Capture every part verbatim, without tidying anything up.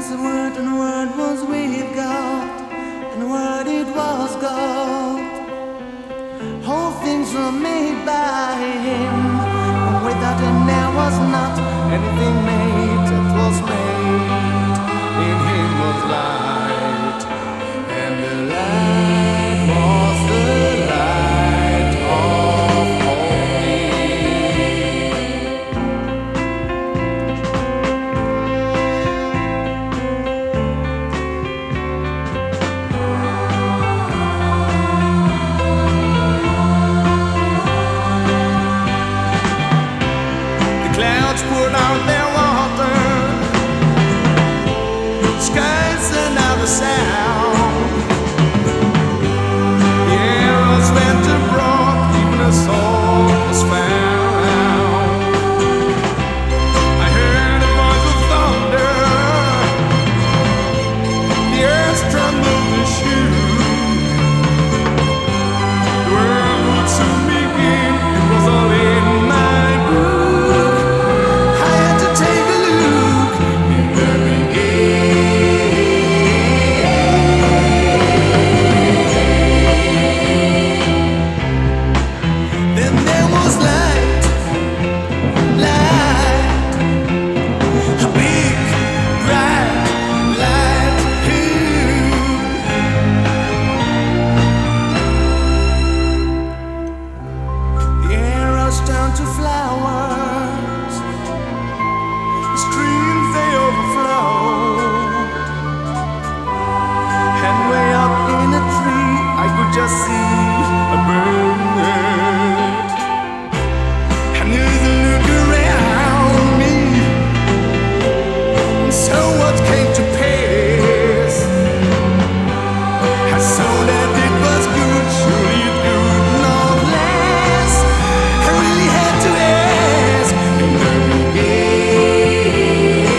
the Word, and the Word was with God, and the Word it was God. All things were made by Him, and without Him there was not anything made that was made. In Him was light, and the light was the light of all men. The clouds poured out their water, skies sent out a sound. The air was spent abroad, even a soul was found. I heard a voice of thunder, the earth trembled and shook. The world would soon begin, it was all in my book. I had to take a look in the beginning. Then there was light, light, a big, bright light. The air rushed down to flowers, the streams they overflowed, and way up in a tree I could just see a bird. And as I look around me, and so what came to pass, I saw that it was good, surely it could not last. I really had to ask in the beginning.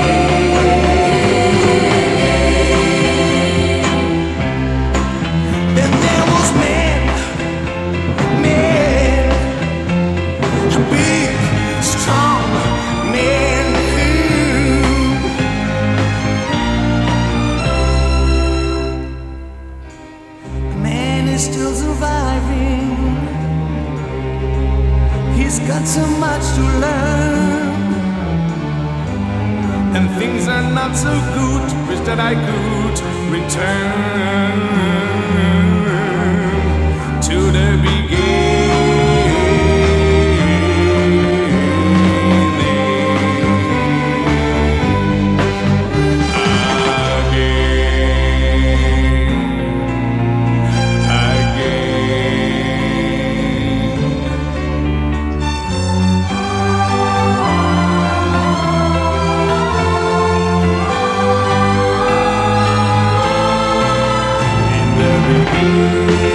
Then there was man, man, a big, strong man who the man is still surviving. He's got so much to learn, and things are not so good. Wish that I could return to the beginning. Again, again.